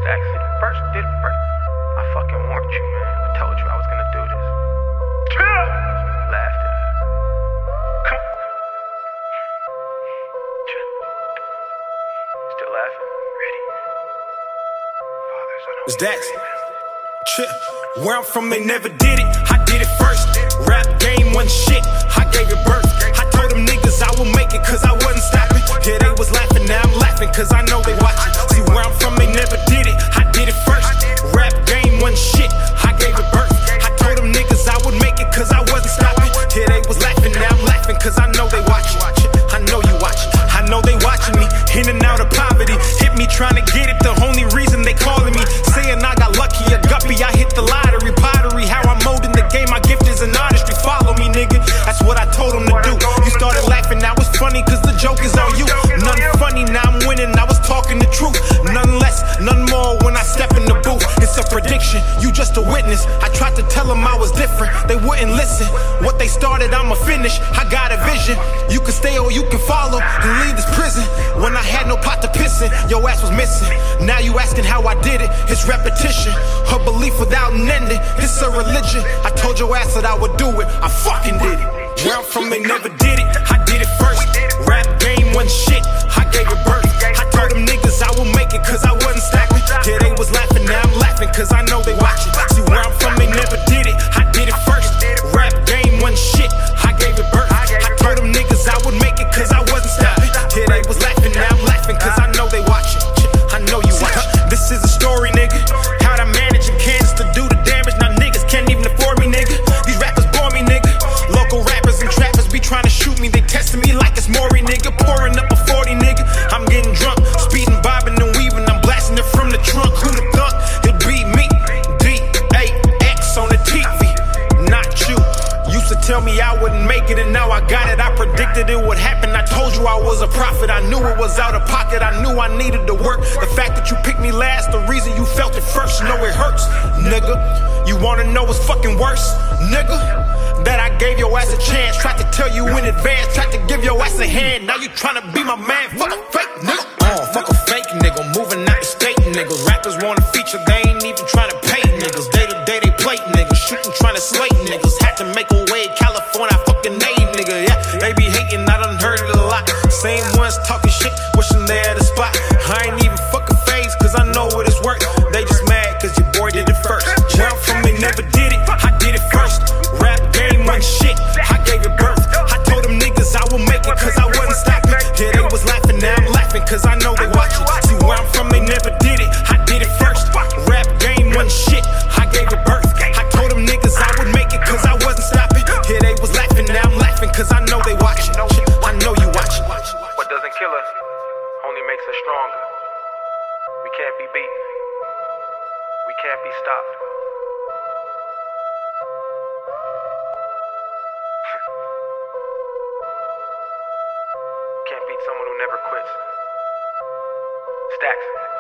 First, did it first. I fucking warned you, man. I told you I was gonna do this. Laughed at it. Come on. Still laughing? Ready? It's Dax. Where I'm from, they never did it. I did it first. Rap game wasn't shit. I gave it birth. I told them niggas I will make it, cause I wasn't stopping. Yeah, they was laughing, now I'm laughing, cause I know they watching. See, where I'm from, they never did it. I did it first. Rap game wasn't shit. I gave it birth. I told them niggas I would make it, cause I wasn't stopping. Yeah, they was laughing, now I'm laughing, cause I know they watching. I know you watching. I know they watching me. In and out of poverty. Hit me trying to get it. The only reason they calling me. Saying I got lucky or guppy. I hit the lottery. Pottery. How I'm molding the game. My gift is an artistry. Follow me, nigga. That's what I told them to do. You started laughing. Now it's funny cause the joke is on you. Nothing funny. Now I'm winning. I was talking the truth. None less, none more when I step in the booth. It's a prediction. You just a witness. I tried to tell them I was different. They wouldn't listen. What they started, I'ma finish. I got a vision. You can stay or you can follow and leave this prison. When I had no pot to piss in, your ass was missing. Now you asking how I did it. It's repetition. Her belief without an ending. It's a religion. I told your ass that I would do it. I fucking did it. Where I'm from, they never did it. I did it first. Rap game wasn't shit. I gave it birth. I told them niggas I will make it, cause I wasn't stopping. Yeah, they was laughing, now I'm laughing, cause I know they watching. See, where I'm from, they never did it. I did it first. Rap game wasn't shit. I gave it birth. I told them niggas I would make it, cause I wasn't stopping. Yeah, they was laughing, now I'm laughing, cause I know they watching. I know you watching. This is a story, nigga. How'd I manage in Kansas to do the damage? Now niggas can't even afford me, nigga. These rappers bore me, nigga. Local rappers and trappers be trying to shoot me. They testing me like it's Maury, nigga. Pouring up a 40, nigga. I'm getting drunk, speeding, bobbing and weaving. I'm blasting it from the trunk. Who the thunk? It beat me. D-A-X on the TV. Not you. Used to tell me I wouldn't make it, and now I got it. I predicted it would happen. I told you I was a prophet. I knew it was out of pocket. I knew I needed to work. The fact that you picked me last, the reason you felt it first. Know it hurts, nigga. You wanna know what's fucking worse, nigga? That I gave your ass a chance. Tried to tell you in advance. Tried to give your ass a hand. Now you tryna be my man. Fuck a fake nigga. Fuck a fake nigga. Moving out the state, niggas. Rappers wanna feature. They ain't even tryna pay niggas. Day to day they play niggas. Shooting, tryna slate niggas. Had to make a way. California, I fucking name nigga. Yeah, they be hating. I done heard it a lot. Same ones talking shit. Wishing they had a spot. I ain't even fucking phased. Cause I know what it's worth. They just mad cause your boy did it first. Where I'm from, they never did it. I did it first. Rap game wasn't shit. I gave it birth. I told them niggas I will make it, cause I wasn't stopping. Yeah, they was laughing, now I'm laughing, cause I know they watching. See, where I'm from, they never did it. I did it first. Rap game wasn't shit. I gave it birth. I told them niggas I would make it, cause I wasn't stopping. Yeah, they was laughing, now I'm laughing, cause I know they watching. I know you watching. What doesn't kill us only makes us stronger. We can't be beat. We can't be stopped. Can't beat someone who never quits. Stacks.